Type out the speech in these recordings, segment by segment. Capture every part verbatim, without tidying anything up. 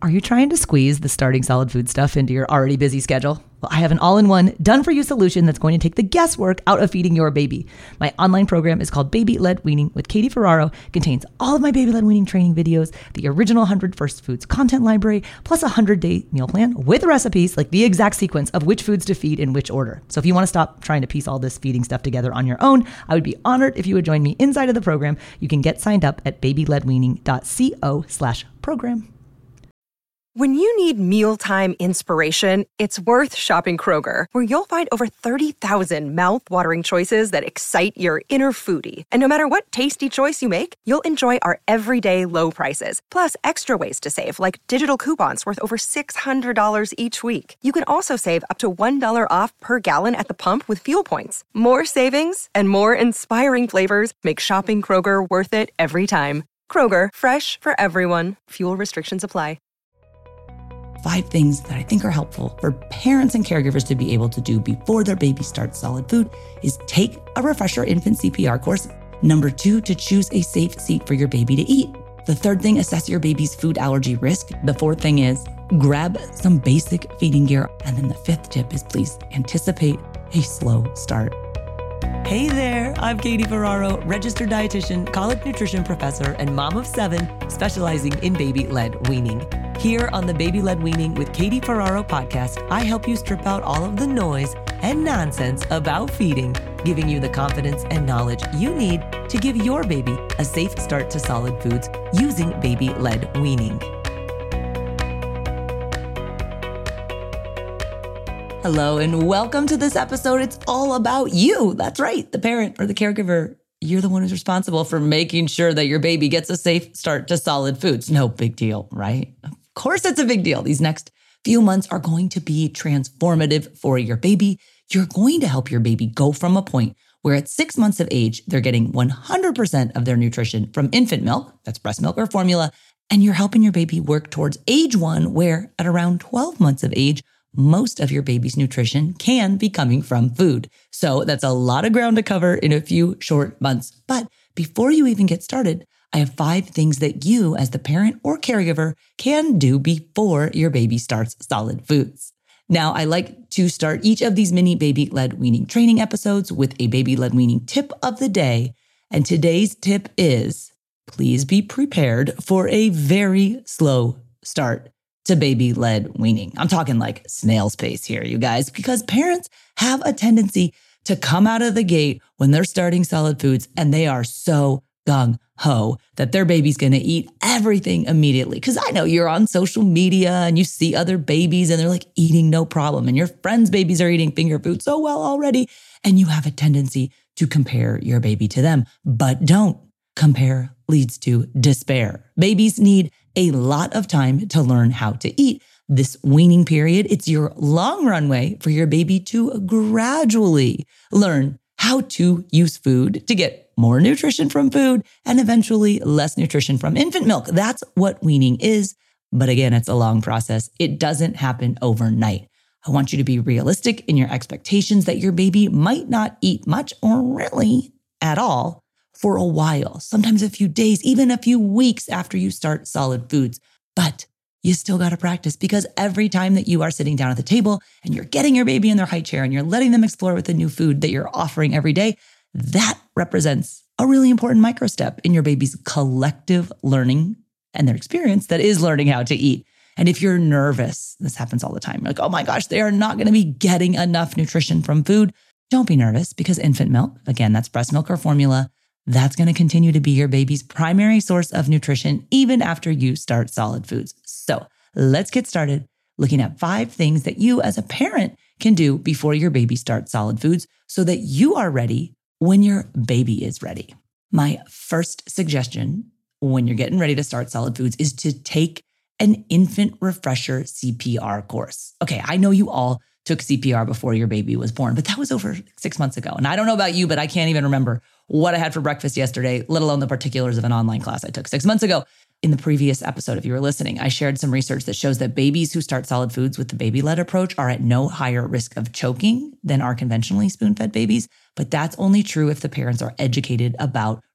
Are you trying to squeeze the starting solid food stuff into your already busy schedule? Well, I have an all-in-one, done-for-you solution that's going to take the guesswork out of feeding your baby. My online program is called Baby-Led Weaning with Katie Ferraro. It contains all of my baby-led weaning training videos, the original one hundred First Foods content library, plus a one hundred-day meal plan with recipes, like the exact sequence of which foods to feed in which order. So if you want to stop trying to piece all this feeding stuff together on your own, I would be honored if you would join me inside of the program. You can get signed up at babyledweaning.co slash program. When you need mealtime inspiration, it's worth shopping Kroger, where you'll find over thirty thousand mouth-watering choices that excite your inner foodie. And no matter what tasty choice you make, you'll enjoy our everyday low prices, plus extra ways to save, like digital coupons worth over six hundred dollars each week. You can also save up to one dollar off per gallon at the pump with fuel points. More savings and more inspiring flavors make shopping Kroger worth it every time. Kroger, fresh for everyone. Fuel restrictions apply. Five things that I think are helpful for parents and caregivers to be able to do before their baby starts solid food is take a refresher infant C P R course. Number two, to choose a safe seat for your baby to eat. The third thing, assess your baby's food allergy risk. The fourth thing is grab some basic feeding gear. And then the fifth tip is please anticipate a slow start. Hey there, I'm Katie Ferraro, registered dietitian, college nutrition professor, and mom of seven, specializing in baby-led weaning. Here on the Baby-Led Weaning with Katie Ferraro podcast, I help you strip out all of the noise and nonsense about feeding, giving you the confidence and knowledge you need to give your baby a safe start to solid foods using baby-led weaning. Hello and welcome to this episode. It's all about you. That's right, the parent or the caregiver. You're the one who's responsible for making sure that your baby gets a safe start to solid foods. No big deal, right? Of course it's a big deal. These next few months are going to be transformative for your baby. You're going to help your baby go from a point where at six months of age, they're getting one hundred percent of their nutrition from infant milk, that's breast milk or formula, and you're helping your baby work towards age one, where at around twelve months of age, most of your baby's nutrition can be coming from food. So that's a lot of ground to cover in a few short months. But before you even get started, I have five things that you as the parent or caregiver can do before your baby starts solid foods. Now, I like to start each of these mini baby-led weaning training episodes with a baby-led weaning tip of the day. And today's tip is, please be prepared for a very slow start to baby-led weaning. I'm talking like snail's pace here, you guys, because parents have a tendency to come out of the gate when they're starting solid foods and they are so gung-ho that their baby's gonna eat everything immediately. Because I know you're on social media and you see other babies and they're like eating no problem, and your friends' babies are eating finger food so well already, and you have a tendency to compare your baby to them. But don't. Compare leads to despair. Babies need a lot of time to learn how to eat. This weaning period, it's your long runway for your baby to gradually learn how to use food to get more nutrition from food and eventually less nutrition from infant milk. That's what weaning is. But again, it's a long process. It doesn't happen overnight. I want you to be realistic in your expectations that your baby might not eat much or really at all for a while, sometimes a few days, even a few weeks after you start solid foods. But you still got to practice, because every time that you are sitting down at the table and you're getting your baby in their high chair and you're letting them explore with the new food that you're offering every day, that represents a really important micro step in your baby's collective learning and their experience that is learning how to eat. And if you're nervous, this happens all the time, like, oh my gosh, they are not going to be getting enough nutrition from food. Don't be nervous, because infant milk, again, that's breast milk or formula, that's going to continue to be your baby's primary source of nutrition even after you start solid foods. So let's get started looking at five things that you as a parent can do before your baby starts solid foods so that you are ready when your baby is ready. My first suggestion when you're getting ready to start solid foods is to take an infant refresher C P R course. Okay, I know you all took C P R before your baby was born, but that was over six months ago. And I don't know about you, but I can't even remember what I had for breakfast yesterday, let alone the particulars of an online class I took six months ago. In the previous episode, if you were listening, I shared some research that shows that babies who start solid foods with the baby-led approach are at no higher risk of choking than are conventionally spoon-fed babies. But that's only true if the parents are educated about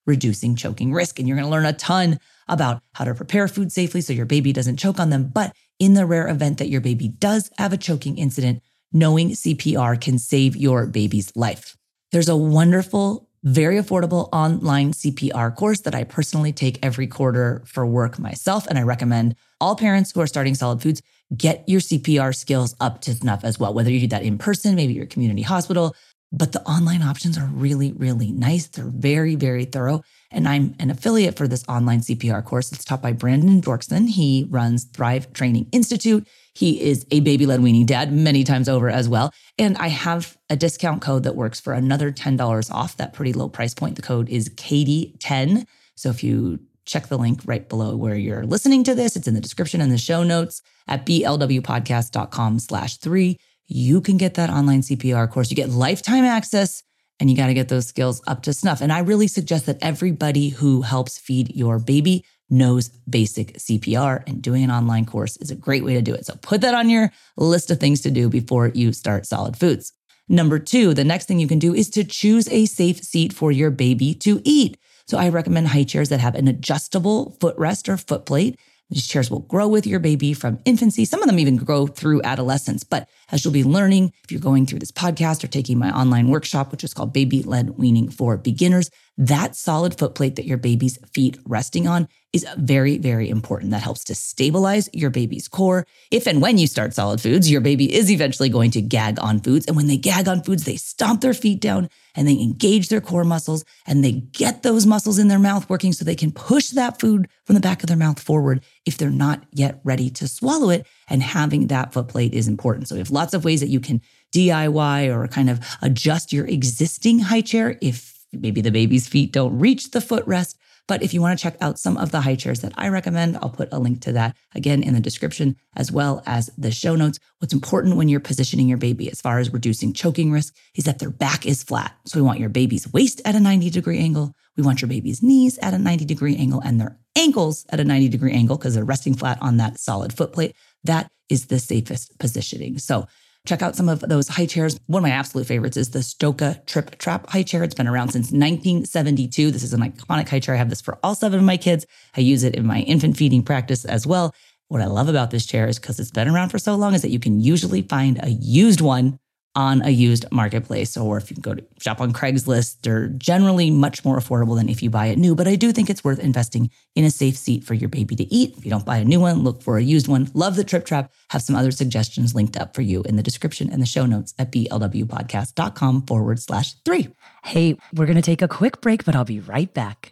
reducing choking risk. And you're going to learn a ton about how to prepare food safely so your baby doesn't choke on them. But in the rare event that your baby does have a choking incident, knowing C P R can save your baby's life. There's a wonderful, very affordable online C P R course that I personally take every quarter for work myself. And I recommend all parents who are starting Solid Foods get your C P R skills up to snuff as well, whether you do that in person, maybe your community hospital. But the online options are really, really nice. They're very, very thorough. And I'm an affiliate for this online C P R course. It's taught by Brandon Dorkson. He runs Thrive Training Institute. He is a baby-led weaning dad many times over as well. And I have a discount code that works for another ten dollars off that pretty low price point. The code is Katie ten. So if you check the link right below where you're listening to this, it's in the description and the show notes at blwpodcast.com slash three. You can get that online C P R course. You get lifetime access, and you got to get those skills up to snuff. And I really suggest that everybody who helps feed your baby knows basic C P R, and doing an online course is a great way to do it. So put that on your list of things to do before you start Solid Foods. Number two, the next thing you can do is to choose a safe seat for your baby to eat. So I recommend high chairs that have an adjustable footrest or foot plate. These chairs will grow with your baby from infancy. Some of them even grow through adolescence. But as you'll be learning, if you're going through this podcast or taking my online workshop, which is called Baby-Led Weaning for Beginners, that solid foot plate that your baby's feet resting on is very, very important. That helps to stabilize your baby's core. If and when you start Solid Foods, your baby is eventually going to gag on foods. And when they gag on foods, they stomp their feet down and they engage their core muscles and they get those muscles in their mouth working so they can push that food from the back of their mouth forward if they're not yet ready to swallow it. And having that foot plate is important. So we have lots of ways that you can D I Y or kind of adjust your existing high chair if maybe the baby's feet don't reach the footrest. But if you want to check out some of the high chairs that I recommend, I'll put a link to that again in the description as well as the show notes. What's important when you're positioning your baby as far as reducing choking risk is that their back is flat. So we want your baby's waist at a ninety degree angle. We want your baby's knees at a ninety degree angle and their ankles at a ninety degree angle because they're resting flat on that solid foot plate. That is the safest positioning. So check out some of those high chairs. One of my absolute favorites is the Stoka Trip Trap high chair. It's been around since nineteen seventy-two. This is an iconic high chair. I have this for all seven of my kids. I use it in my infant feeding practice as well. What I love about this chair is because it's been around for so long is that you can usually find a used one on a used marketplace, or if you can go to shop on Craigslist, they're generally much more affordable than if you buy it new. But I do think it's worth investing in a safe seat for your baby to eat. If you don't buy a new one, look for a used one. Love the Trip Trap. Have some other suggestions linked up for you in the description and the show notes at blwpodcast.com forward slash three. Hey, we're going to take a quick break, but I'll be right back.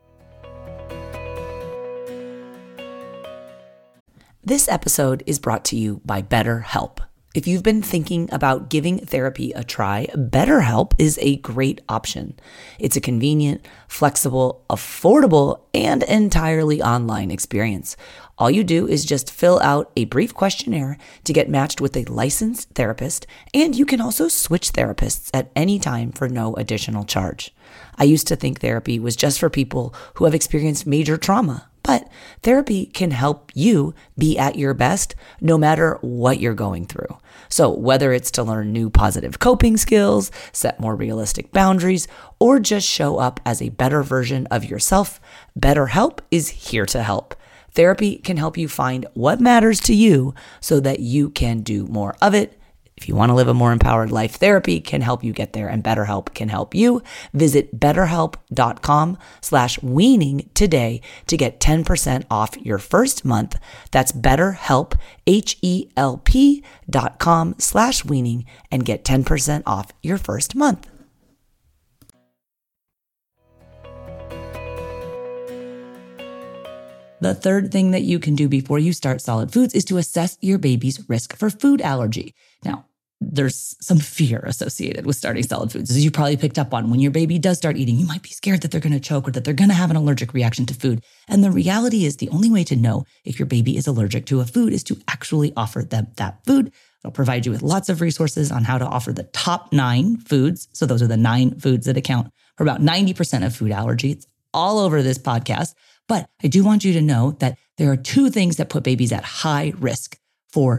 This episode is brought to you by BetterHelp. If you've been thinking about giving therapy a try, BetterHelp is a great option. It's a convenient, flexible, affordable, and entirely online experience. All you do is just fill out a brief questionnaire to get matched with a licensed therapist, and you can also switch therapists at any time for no additional charge. I used to think therapy was just for people who have experienced major trauma. But therapy can help you be at your best no matter what you're going through. So whether it's to learn new positive coping skills, set more realistic boundaries, or just show up as a better version of yourself, BetterHelp is here to help. Therapy can help you find what matters to you so that you can do more of it. If you want to live a more empowered life, therapy can help you get there, and BetterHelp can help you. Visit betterhelp.com slash weaning today to get ten percent off your first month. That's BetterHelp, H-E-L-P dot com slash weaning, and get ten percent off your first month. The third thing that you can do before you start Solid Foods is to assess your baby's risk for food allergy. Now, there's some fear associated with starting Solid Foods. As you probably picked up on, when your baby does start eating, you might be scared that they're going to choke or that they're going to have an allergic reaction to food. And the reality is the only way to know if your baby is allergic to a food is to actually offer them that food. It'll provide you with lots of resources on how to offer the top nine foods. So those are the nine foods that account for about ninety percent of food allergy. It's all over this podcast. But I do want you to know that there are two things that put babies at high risk for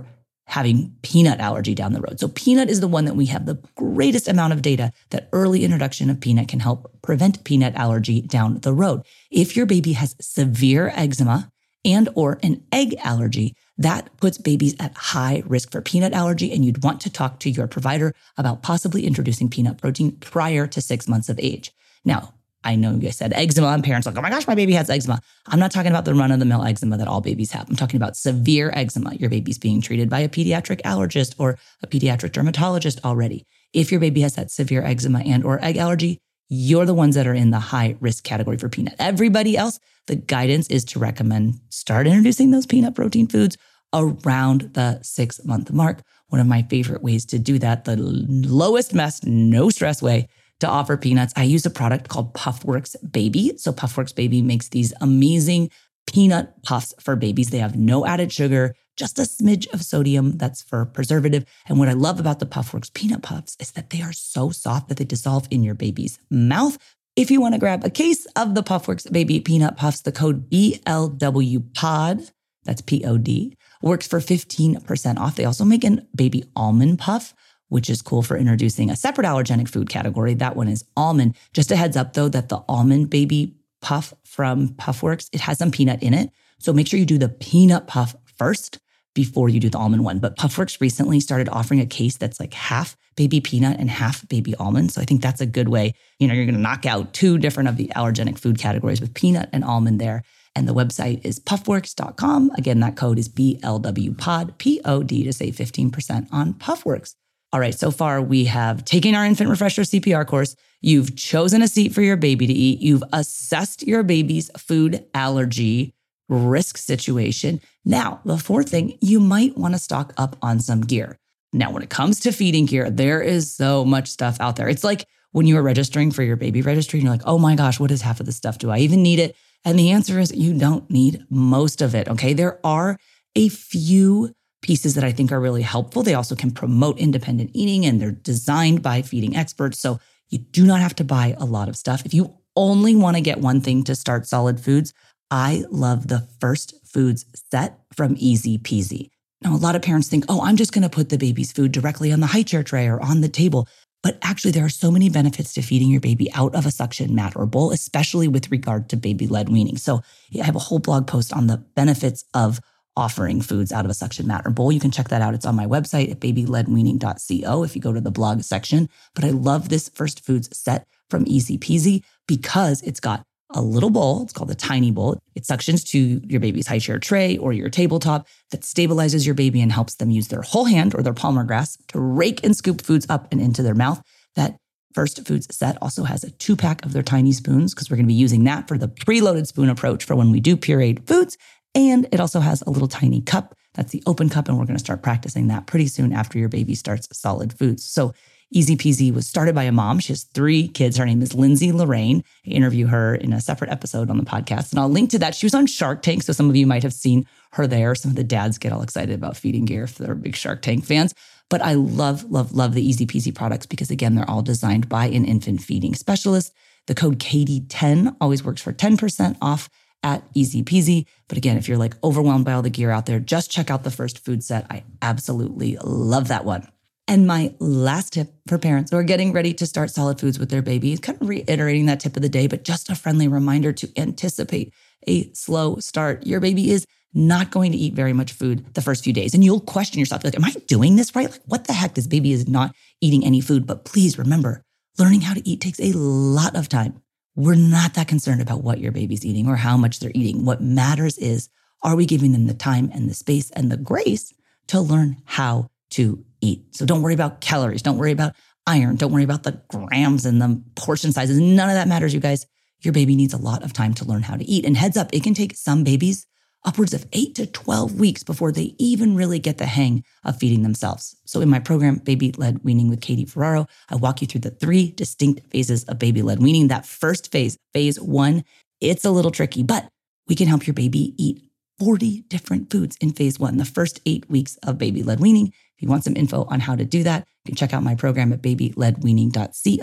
having peanut allergy down the road. So peanut is the one that we have the greatest amount of data that early introduction of peanut can help prevent peanut allergy down the road. If your baby has severe eczema and or an egg allergy, that puts babies at high risk for peanut allergy, and you'd want to talk to your provider about possibly introducing peanut protein prior to six months of age. Now, I know you guys said eczema, and parents are like, oh my gosh, my baby has eczema. I'm not talking about the run-of-the-mill eczema that all babies have. I'm talking about severe eczema. Your baby's being treated by a pediatric allergist or a pediatric dermatologist already. If your baby has that severe eczema and or egg allergy, you're the ones that are in the high risk category for peanut. Everybody else, the guidance is to recommend start introducing those peanut protein foods around the six month mark. One of my favorite ways to do that, the lowest mess, no stress way to offer peanuts. I use a product called Puffworks Baby. So Puffworks Baby makes these amazing peanut puffs for babies. They have no added sugar, just a smidge of sodium that's for preservative. And what I love about the Puffworks peanut puffs is that they are so soft that they dissolve in your baby's mouth. If you want to grab a case of the Puffworks Baby peanut puffs, the code B L W P O D, that's P O D, works for fifteen percent off. They also make an baby almond puff, which is cool for introducing a separate allergenic food category. That one is almond. Just a heads up though, that the almond baby puff from Puffworks, it has some peanut in it. So make sure you do the peanut puff first before you do the almond one. But Puffworks recently started offering a case that's like half baby peanut and half baby almond. So I think that's a good way. You know, you're going to knock out two different of the allergenic food categories with peanut and almond there. And the website is puffworks dot com. Again, that code is B L W P O D, P O D, to save fifteen percent on Puffworks. All right, so far we have taken our infant refresher C P R course. You've chosen a seat for your baby to eat. You've assessed your baby's food allergy risk situation. Now, the fourth thing, you might want to stock up on some gear. Now, when it comes to feeding gear, there is so much stuff out there. It's like when you are registering for your baby registry and you're like, oh my gosh, what is half of this stuff? Do I even need it? And the answer is you don't need most of it, okay? There are a few pieces that I think are really helpful. They also can promote independent eating, and they're designed by feeding experts. So you do not have to buy a lot of stuff. If you only want to get one thing to start solid foods, I love the First Foods set from Easy Peasy. Now, a lot of parents think, oh, I'm just going to put the baby's food directly on the high chair tray or on the table. But actually, there are so many benefits to feeding your baby out of a suction mat or bowl, especially with regard to baby-led weaning. So I have a whole blog post on the benefits of offering foods out of a suction mat or bowl. You can check that out. It's on my website at baby led weaning dot co if you go to the blog section. But I love this First Foods set from Easy Peasy because it's got a little bowl. It's called a tiny bowl. It suctions to your baby's high chair tray or your tabletop that stabilizes your baby and helps them use their whole hand or their palmar grasp to rake and scoop foods up and into their mouth. That First Foods set also has a two pack of their tiny spoons because we're going to be using that for the preloaded spoon approach for when we do pureed foods. And it also has a little tiny cup. That's the open cup. And we're going to start practicing that pretty soon after your baby starts solid foods. So Easy Peasy was started by a mom. She has three kids. Her name is Lindsay Lorraine. I interview her in a separate episode on the podcast. And I'll link to that. She was on Shark Tank. So some of you might have seen her there. Some of the dads get all excited about feeding gear if they're big Shark Tank fans. But I love, love, love the Easy Peasy products because, again, they're all designed by an infant feeding specialist. The code K D ten always works for ten percent off at Easy Peasy. But again, if you're like overwhelmed by all the gear out there, just check out the First Food set. I absolutely love that one. And my last tip for parents who are getting ready to start solid foods with their baby is kind of reiterating that tip of the day, but just a friendly reminder to anticipate a slow start. Your baby is not going to eat very much food the first few days. And you'll question yourself, like, am I doing this right? Like, what the heck? This baby is not eating any food. But please remember, learning how to eat takes a lot of time. We're not that concerned about what your baby's eating or how much they're eating. What matters is, are we giving them the time and the space and the grace to learn how to eat? So don't worry about calories. Don't worry about iron. Don't worry about the grams and the portion sizes. None of that matters, you guys. Your baby needs a lot of time to learn how to eat. And heads up, it can take some babies upwards of eight to twelve weeks before they even really get the hang of feeding themselves. So in my program, Baby-Led Weaning with Katie Ferraro, I walk you through the three distinct phases of baby-led weaning. That first phase, phase one, it's a little tricky, but we can help your baby eat forty different foods in phase one, the first eight weeks of baby-led weaning. If you want some info on how to do that, you can check out my program at baby led weaning dot co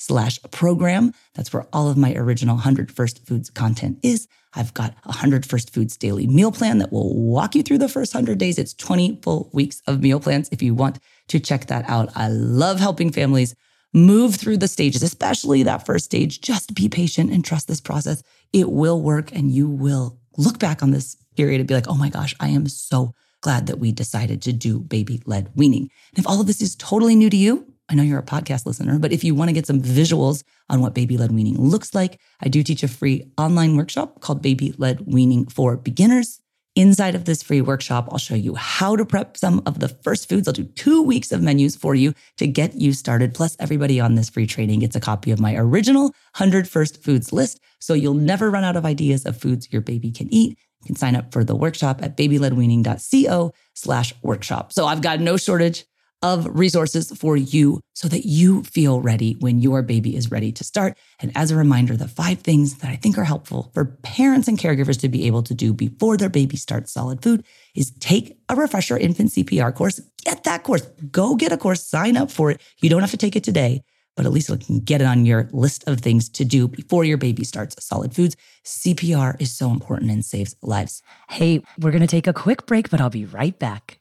slash program. That's where all of my original one hundred First Foods content is. I've got a one hundred First Foods daily meal plan that will walk you through the first one hundred days. It's twenty full weeks of meal plans if you want to check that out. I love helping families move through the stages, especially that first stage. Just be patient and trust this process. It will work, and you will look back on this period and be like, oh my gosh, I am so glad that we decided to do baby-led weaning. And if all of this is totally new to you, I know you're a podcast listener, but if you want to get some visuals on what baby-led weaning looks like, I do teach a free online workshop called Baby-Led Weaning for Beginners. Inside of this free workshop, I'll show you how to prep some of the first foods. I'll do two weeks of menus for you to get you started. Plus, everybody on this free training gets a copy of my original one hundred First Foods list, so you'll never run out of ideas of foods your baby can eat. You can sign up for the workshop at babyledweaning.co slash workshop. So I've got no shortage of resources for you so that you feel ready when your baby is ready to start. And as a reminder, the five things that I think are helpful for parents and caregivers to be able to do before their baby starts solid food is take a refresher infant C P R course. Get that course. Go get a course. Sign up for it. You don't have to take it today, but at least you can get it on your list of things to do before your baby starts solid foods. C P R is so important and saves lives. Hey, we're going to take a quick break, but I'll be right back.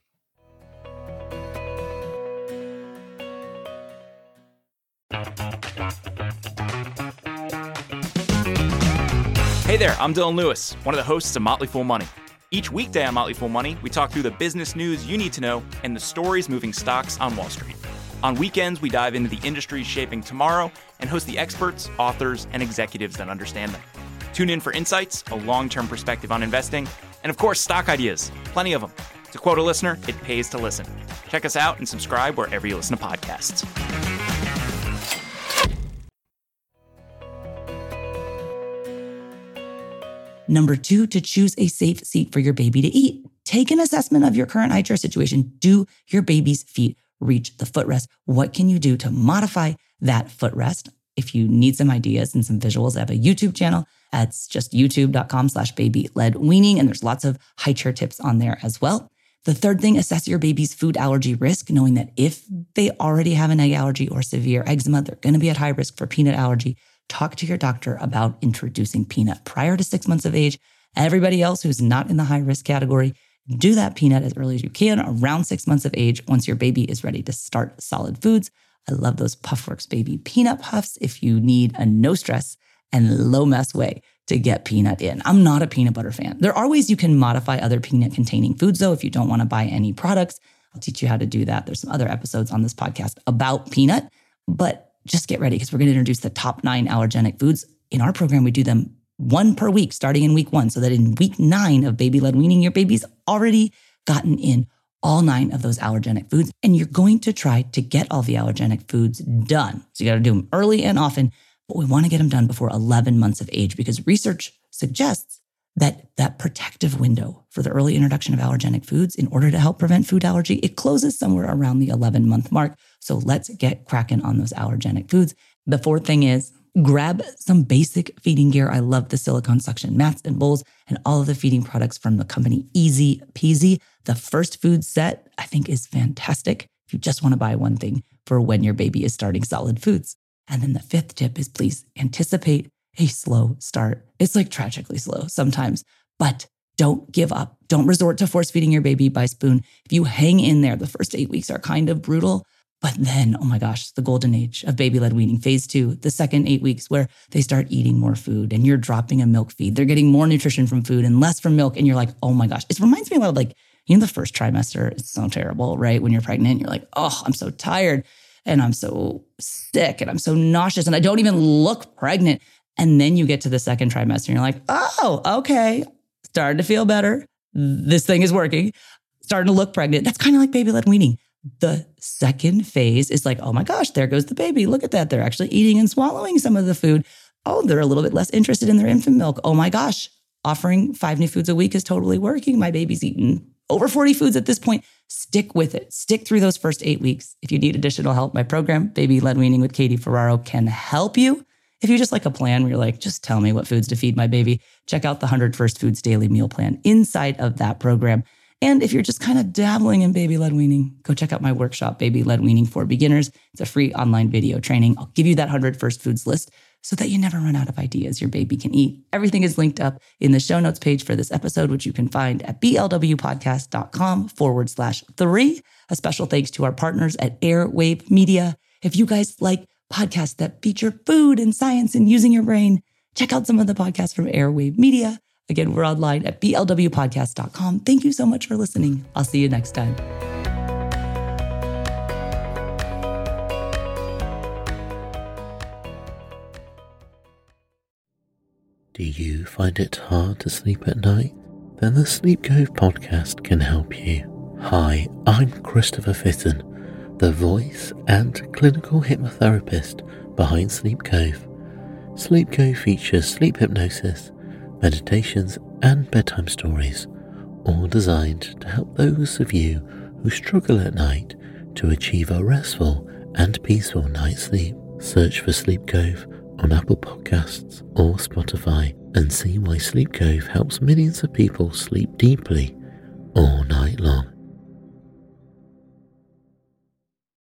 Hey there, I'm Dylan Lewis, one of the hosts of Motley Fool Money. Each weekday on Motley Fool Money, we talk through the business news you need to know and the stories moving stocks on Wall Street. On weekends, we dive into the industries shaping tomorrow and host the experts, authors, and executives that understand them. Tune in for insights, a long-term perspective on investing, and of course, stock ideas. Plenty of them. To quote a listener, it pays to listen. Check us out and subscribe wherever you listen to podcasts. Number two, to choose a safe seat for your baby to eat. Take an assessment of your current high chair situation. Do your baby's feet reach the footrest? What can you do to modify that footrest? If you need some ideas and some visuals, I have a YouTube channel. It's just youtube.com slash baby-led weaning. And there's lots of high chair tips on there as well. The third thing, assess your baby's food allergy risk, knowing that if they already have an egg allergy or severe eczema, they're going to be at high risk for peanut allergy. Talk to your doctor about introducing peanut prior to six months of age. Everybody else who's not in the high risk category, do that peanut as early as you can, around six months of age, once your baby is ready to start solid foods. I love those Puffworks Baby Peanut Puffs if you need a no stress and low mess way to get peanut in. I'm not a peanut butter fan. There are ways you can modify other peanut containing foods though, if you don't want to buy any products. I'll teach you how to do that. There's some other episodes on this podcast about peanut, but just get ready because we're going to introduce the top nine allergenic foods. In our program, we do them one per week, starting in week one, so that in week nine of baby-led weaning, your baby's already gotten in all nine of those allergenic foods. And you're going to try to get all the allergenic foods done. So you got to do them early and often, but we want to get them done before eleven months of age because research suggests that that protective window for the early introduction of allergenic foods in order to help prevent food allergy, it closes somewhere around the eleven month mark. So let's get cracking on those allergenic foods. The fourth thing is grab some basic feeding gear. I love the silicone suction mats and bowls and all of the feeding products from the company Easy Peasy. The first food set I think is fantastic if you just want to buy one thing for when your baby is starting solid foods. And then the fifth tip is please anticipate a slow start. It's like tragically slow sometimes, but don't give up. Don't resort to force feeding your baby by spoon. If you hang in there, the first eight weeks are kind of brutal, but then, oh my gosh, the golden age of baby-led weaning, phase two, the second eight weeks where they start eating more food and you're dropping a milk feed. They're getting more nutrition from food and less from milk. And you're like, oh my gosh, it reminds me a lot of like, you know, the first trimester, it's so terrible, right? When you're pregnant, you're like, oh, I'm so tired and I'm so sick and I'm so nauseous and I don't even look pregnant. And then you get to the second trimester and you're like, oh, okay, starting to feel better. This thing is working. Starting to look pregnant. That's kind of like baby-led weaning. The second phase is like, oh my gosh, there goes the baby. Look at that. They're actually eating and swallowing some of the food. Oh, they're a little bit less interested in their infant milk. Oh my gosh, offering five new foods a week is totally working. My baby's eaten over forty foods at this point. Stick with it. Stick through those first eight weeks. If you need additional help, my program, Baby-Led Weaning with Katie Ferraro, can help you. If you just like a plan where you're like, just tell me what foods to feed my baby, check out the one hundred First Foods Daily Meal Plan inside of that program. And if you're just kind of dabbling in baby-led weaning, go check out my workshop, Baby-Led Weaning for Beginners. It's a free online video training. I'll give you that one hundred first foods list so that you never run out of ideas your baby can eat. Everything is linked up in the show notes page for this episode, which you can find at blwpodcast.com forward slash three. A special thanks to our partners at Airwave Media. If you guys like podcasts that feature food and science and using your brain, check out some of the podcasts from Airwave Media. Again, we're online at b l w podcast dot com. Thank you so much for listening. I'll see you next time. Do you find it hard to sleep at night? Then the Sleep Cove podcast can help you. Hi, I'm Christopher Fitton, the voice and clinical hypnotherapist behind Sleep Cove. Sleep Cove features sleep hypnosis, meditations and bedtime stories, all designed to help those of you who struggle at night to achieve a restful and peaceful night's sleep. Search for Sleep Cove on Apple Podcasts or Spotify and see why Sleep Cove helps millions of people sleep deeply all night long.